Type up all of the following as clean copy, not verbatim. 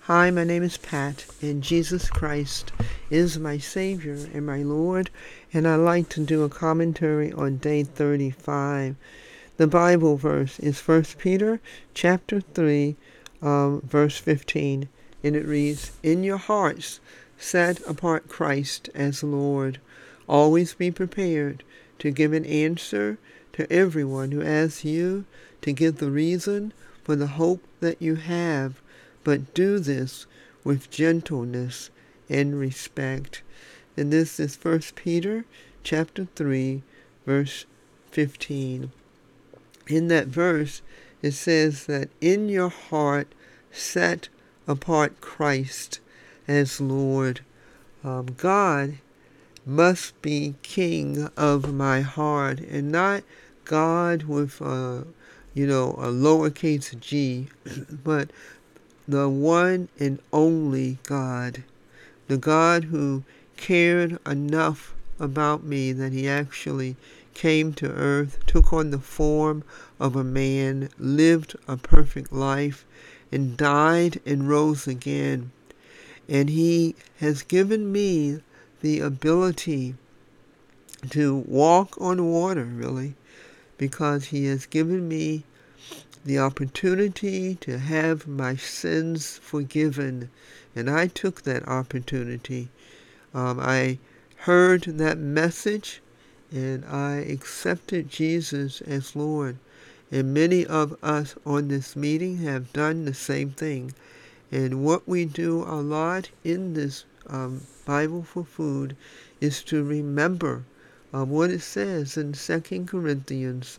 Hi, my name is Pat, and Jesus Christ is my Savior and my Lord, and I'd like to do a commentary on day 35. The Bible verse is 1 Peter chapter 3, verse 15, and it reads, "In your hearts set apart Christ as Lord. Always be prepared to give an answer to everyone who asks you to give the reason for the hope that you have, but do this with gentleness and respect." And this is 1 Peter chapter 3, verse 15. In that verse, it says that in your heart set apart Christ as Lord. God must be king of my heart, and not God with a lowercase g, but the one and only God, the God who cared enough about me that he actually came to earth, took on the form of a man, lived a perfect life, and died and rose again. And he has given me the ability to walk on water, really, because he has given me the opportunity to have my sins forgiven. And I took that opportunity. I heard that message, and I accepted Jesus as Lord. And many of us on this meeting have done the same thing. And what we do a lot in this Bible for Food is to remember what it says in 2 Corinthians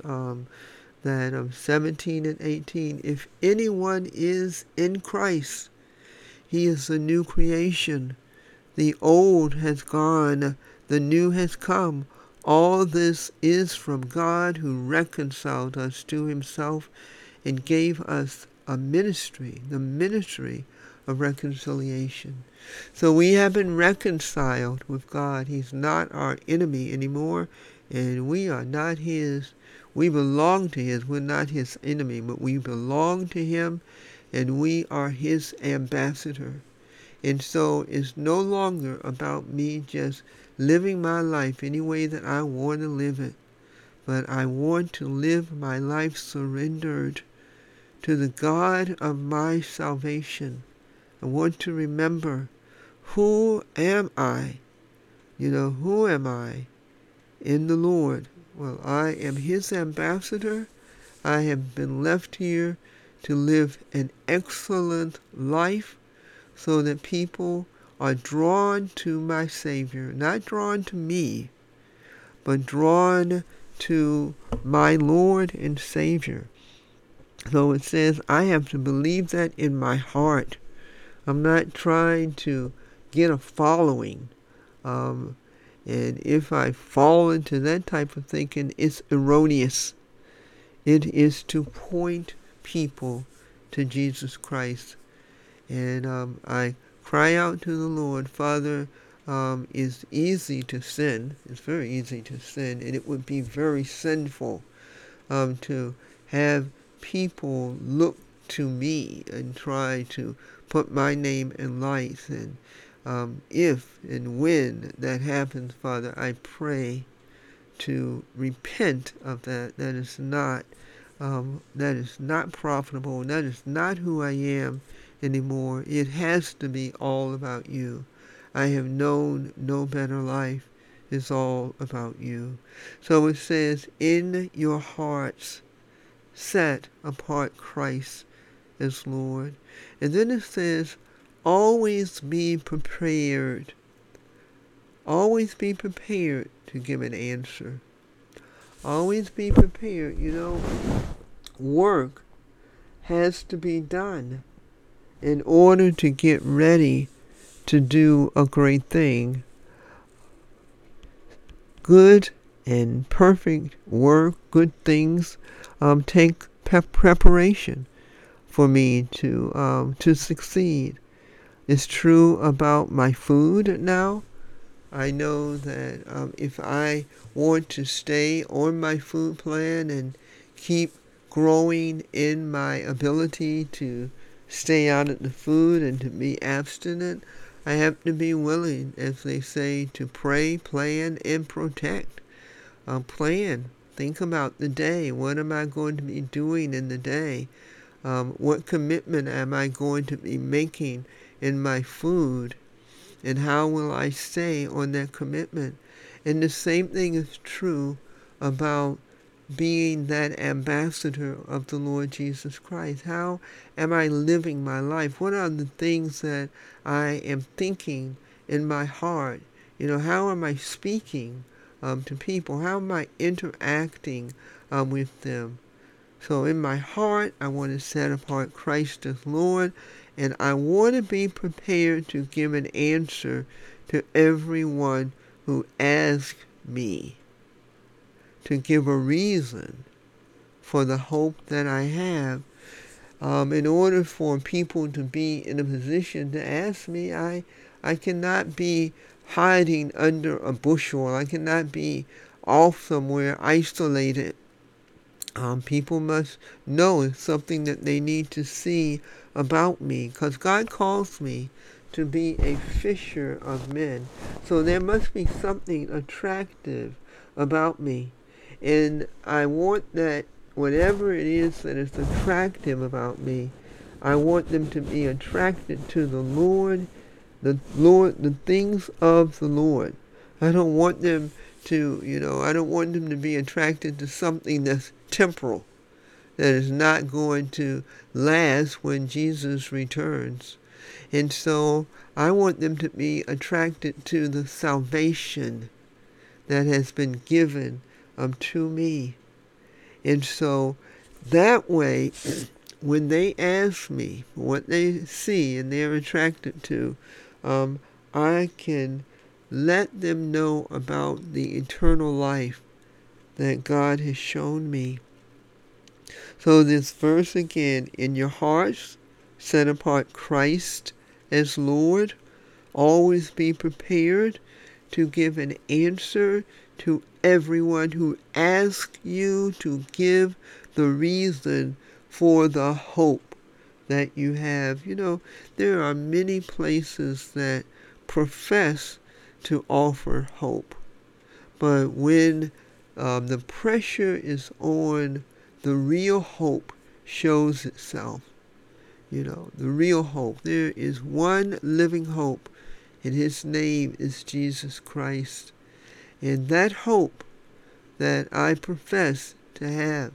that 17 and 18, if anyone is in Christ, he is a new creation. The old has gone, the new has come. All this is from God, who reconciled us to himself and gave us a ministry, the ministry of reconciliation. So we have been reconciled with God. He's not our enemy anymore, and we are not his. We belong to his. We're not his enemy, but we belong to him, and we are his ambassador. And so it's no longer about me just living my life any way that I want to live it, but I want to live my life surrendered to the God of my salvation. I want to remember, who am I? Who am I in the Lord? Well, I am his ambassador. I have been left here to live an excellent life so that people are drawn to my Savior, not drawn to me, but drawn to my Lord and Savior. So it says I have to believe that in my heart. I'm not trying to get a following. And if I fall into that type of thinking, it's erroneous. It is to point people to Jesus Christ. And I cry out to the Lord, Father, it's easy to sin. It's very easy to sin, and it would be very sinful to have people look to me and try to put my name in lights. And if and when that happens, Father, I pray to repent of that. That is not profitable. That is not who I am anymore. It has to be all about you. I have known no better life. It's all about you. So it says, in your hearts set apart Christ as Lord. And then it says, always be prepared. Always be prepared to give an answer. Always be prepared. Work has to be done in order to get ready to do a great thing. Good and perfect work, good things, take preparation for me to succeed. It's true about my food now. I know that if I want to stay on my food plan and keep growing in my ability to stay out of the food and to be abstinent, I have to be willing, as they say, to pray, plan, and protect. Plan. Think about the day. What am I going to be doing in the day? What commitment am I going to be making in my food? And how will I stay on that commitment? And the same thing is true about being that ambassador of the Lord Jesus Christ. How am I living my life? What are the things that I am thinking in my heart? How am I speaking to people? How am I interacting with them? So in my heart, I want to set apart Christ as Lord, and I want to be prepared to give an answer to everyone who asks me, to give a reason for the hope that I have. In order for people to be in a position to ask me, I cannot be hiding under a bushel. I cannot be off somewhere isolated. People must know it's something that they need to see about me, because God calls me to be a fisher of men. So there must be something attractive about me. And I want that whatever it is that is attractive about me, I want them to be attracted to the things of the Lord. I don't want them I don't want them to be attracted to something that's temporal, that is not going to last when Jesus returns. And so I want them to be attracted to the salvation that has been given to me. And so that way, when they ask me what they see and they're attracted to, I can let them know about the eternal life that God has shown me. So this verse again, in your hearts, set apart Christ as Lord. Always be prepared to give an answer to everyone who asks you, to give the reason for the hope that you have. There are many places that profess to offer hope. But when the pressure is on, the real hope shows itself. The real hope. There is one living hope, and his name is Jesus Christ. And that hope that I profess to have,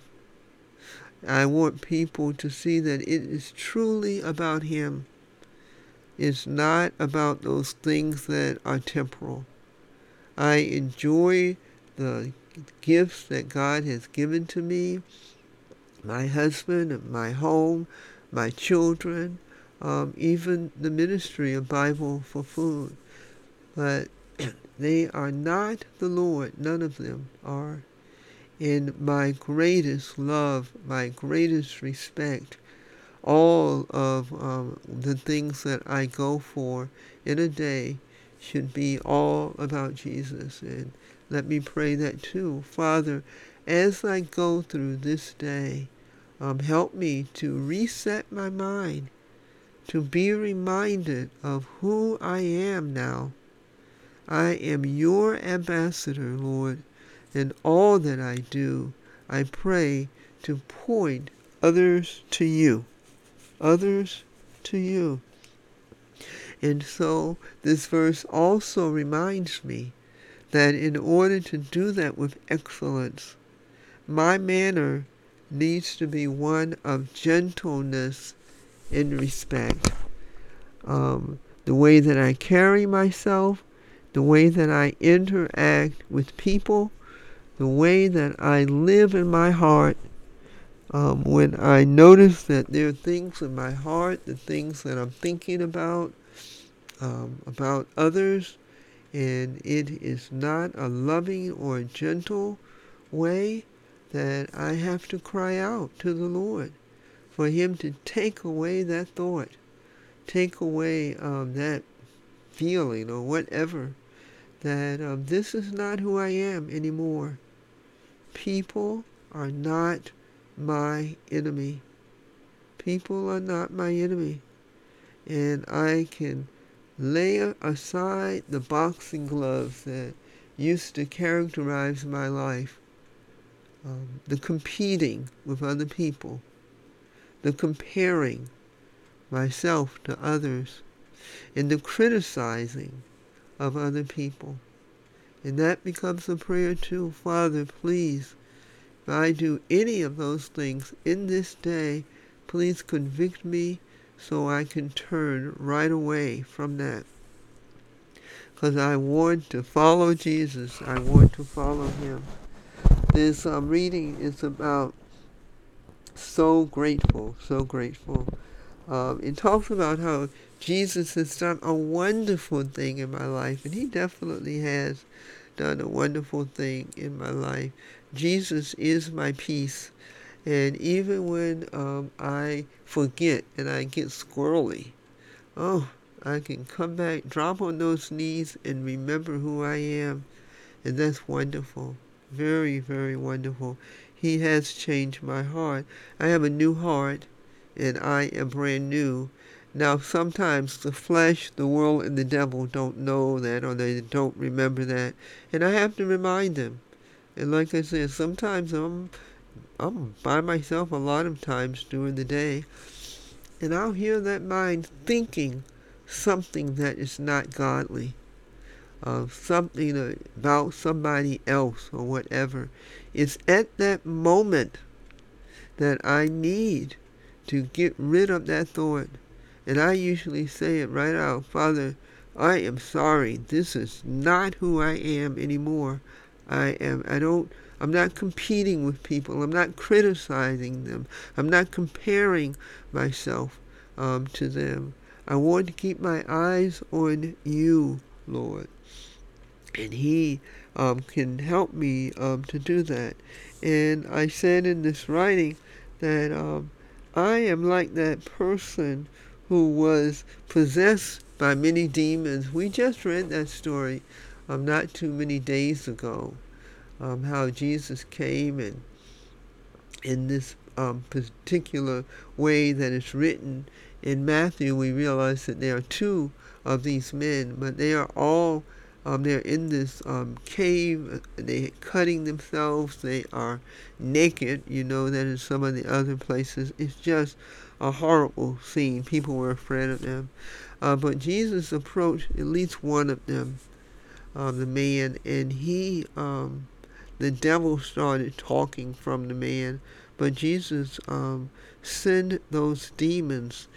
I want people to see that it is truly about him. It's not about those things that are temporal. I enjoy the gifts that God has given to me, my husband, my home, my children, even the ministry of Bible for Food. But they are not the Lord. None of them are. And my greatest love, my greatest respect, all of the things that I go for in a day should be all about Jesus. And let me pray that too. Father, as I go through this day, help me to reset my mind, to be reminded of who I am now. I am your ambassador, Lord, and all that I do, I pray to point others to you. Others to you. And so this verse also reminds me that in order to do that with excellence, my manner needs to be one of gentleness and respect. The way that I carry myself, the way that I interact with people, the way that I live in my heart, when I notice that there are things in my heart, the things that I'm thinking about others, and it is not a loving or a gentle way, that I have to cry out to the Lord for him to take away that thought, take away that feeling or whatever, that this is not who I am anymore. People are not my enemy. People are not my enemy. And I can lay aside the boxing gloves that used to characterize my life. The competing with other people, the comparing myself to others, and the criticizing of other people. And that becomes a prayer too. Father, please, if I do any of those things in this day, please convict me so I can turn right away from that. Because I want to follow Jesus. I want to follow him. This reading is about so grateful, so grateful. It talks about how Jesus has done a wonderful thing in my life, and he definitely has done a wonderful thing in my life. Jesus is my peace, and even when I forget and I get squirrely, I can come back, drop on those knees, and remember who I am, and that's wonderful. Very, very wonderful. He has changed my heart. I have a new heart, and I am brand new. Now, sometimes the flesh, the world, and the devil don't know that, or they don't remember that, and I have to remind them. And like I said, sometimes I'm by myself a lot of times during the day, and I'll hear that mind thinking something that is not godly, something about somebody else or whatever. It's at that moment that I need to get rid of that thought. And I usually say it right out, Father, I am sorry. This is not who I am anymore. I'm not competing with people. I'm not criticizing them. I'm not comparing myself to them. I want to keep my eyes on you, Lord. And he can help me to do that. And I said in this writing that I am like that person who was possessed by many demons. We just read that story not too many days ago, how Jesus came, and in this particular way that is written in Matthew, we realize that there are two of these men, but they are all they're in this cave. They're cutting themselves. They are naked. You know that in some of the other places. It's just a horrible scene. People were afraid of them. But Jesus approached at least one of them, the man, and the devil started talking from the man. But Jesus sent those demons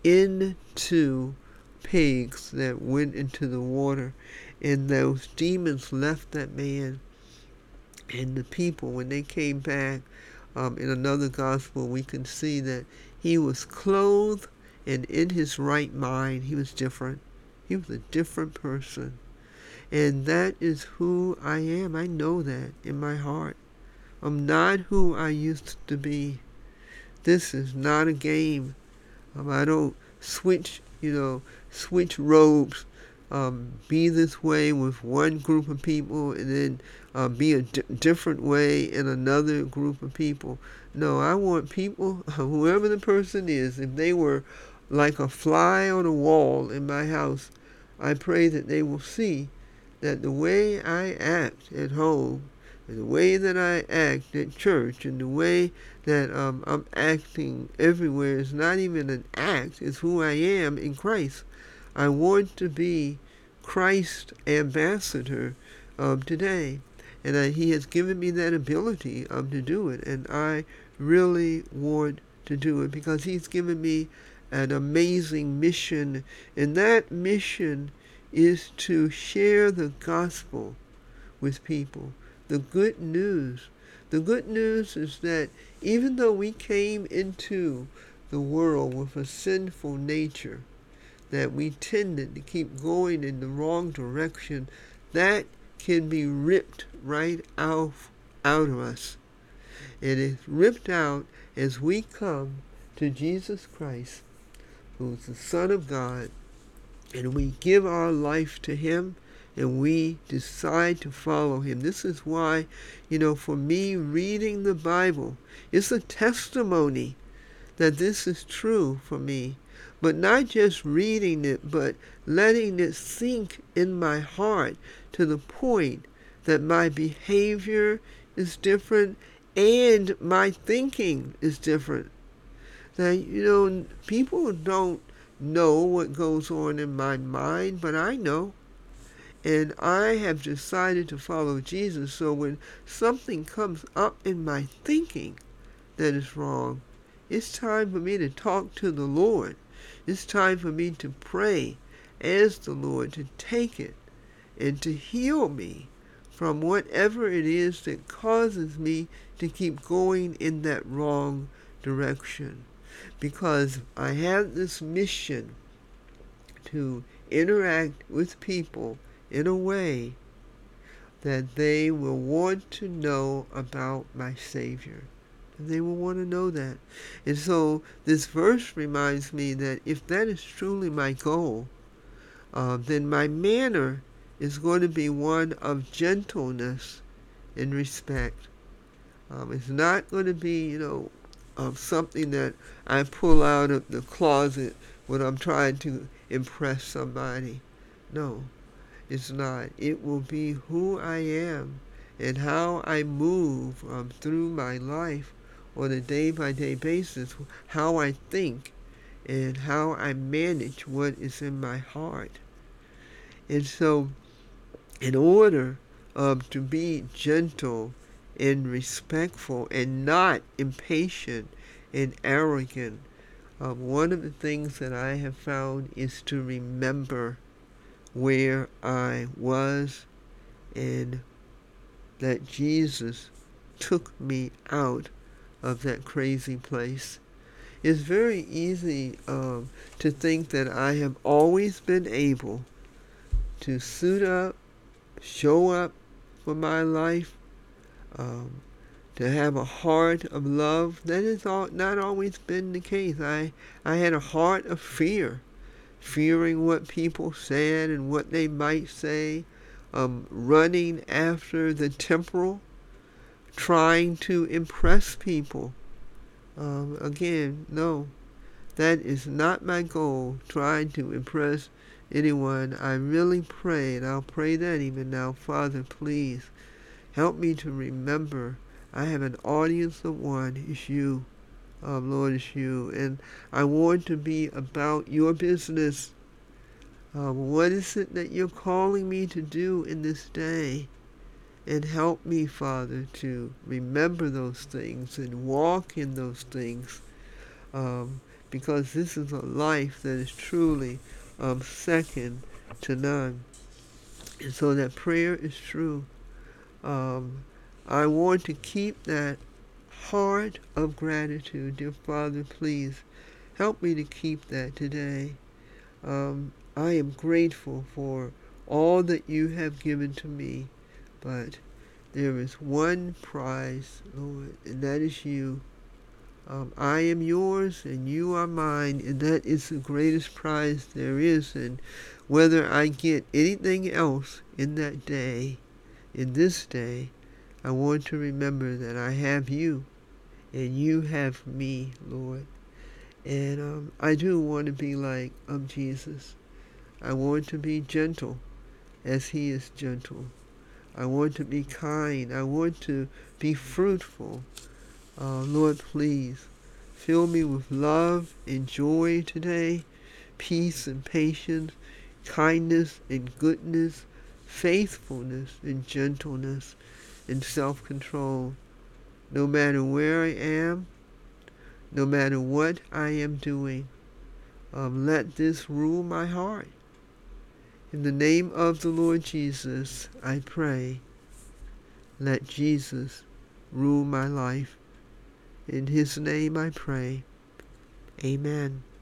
into pigs that went into the water, and those demons left that man. And the people, when they came back, in another gospel, we can see that he was clothed and in his right mind. He was different. He was a different person. And that is who I am. I know that in my heart. I'm not who I used to be. This is not a game. I don't switch robes, be this way with one group of people and then be a different way in another group of people. No, I want people, whoever the person is, if they were like a fly on a wall in my house, I pray that they will see that the way I act at home, and the way that I act at church, and the way that I'm acting everywhere is not even an act, it's who I am in Christ. I want to be Christ's ambassador today. And he has given me that ability to do it. And I really want to do it because he's given me an amazing mission. And that mission is to share the gospel with people. The good news. The good news is that even though we came into the world with a sinful nature, that we tended to keep going in the wrong direction, that can be ripped right out of us. It is ripped out as we come to Jesus Christ, who is the Son of God, and we give our life to him, and we decide to follow him. This is why, for me, reading the Bible is a testimony that this is true for me. But not just reading it, but letting it sink in my heart to the point that my behavior is different and my thinking is different. That, people don't know what goes on in my mind, but I know. And I have decided to follow Jesus. So when something comes up in my thinking that is wrong, it's time for me to talk to the Lord. It's time for me to pray as the Lord to take it and to heal me from whatever it is that causes me to keep going in that wrong direction. Because I have this mission to interact with people in a way that they will want to know about my Savior. And they will want to know that. And so this verse reminds me that if that is truly my goal, then my manner is going to be one of gentleness and respect. It's not going to be, something that I pull out of the closet when I'm trying to impress somebody. No, it's not. It will be who I am and how I move through my life on a day-by-day basis, how I think and how I manage what is in my heart. And so, in order to be gentle and respectful and not impatient and arrogant, one of the things that I have found is to remember where I was and that Jesus took me out of that crazy place. It's very easy to think that I have always been able to suit up, show up for my life, to have a heart of love. That has not always been the case. I had a heart of fear, fearing what people said and what they might say, running after the temporal, trying to impress people. Again, no, that is not my goal, trying to impress anyone. I really pray, and I'll pray that even now, Father, please help me to remember I have an audience of one. It's you, Lord, it's you. And I want to be about your business. What is it that you're calling me to do in this day? And help me, Father, to remember those things and walk in those things. Because this is a life that is truly second to none. And so that prayer is true. I want to keep that heart of gratitude. Dear Father, please help me to keep that today. I am grateful for all that you have given to me, but there is one prize, Lord, and that is you. I am yours and you are mine, and that is the greatest prize there is. And whether I get anything else in that day, in this day, I want to remember that I have you and you have me, Lord. And I do want to be like Jesus. I want to be gentle as he is gentle. I want to be kind. I want to be fruitful. Lord, please fill me with love and joy today, peace and patience, kindness and goodness, faithfulness and gentleness, and self-control. No matter where I am, no matter what I am doing, let this rule my heart. In the name of the Lord Jesus, I pray. Let Jesus rule my life. In his name I pray. Amen.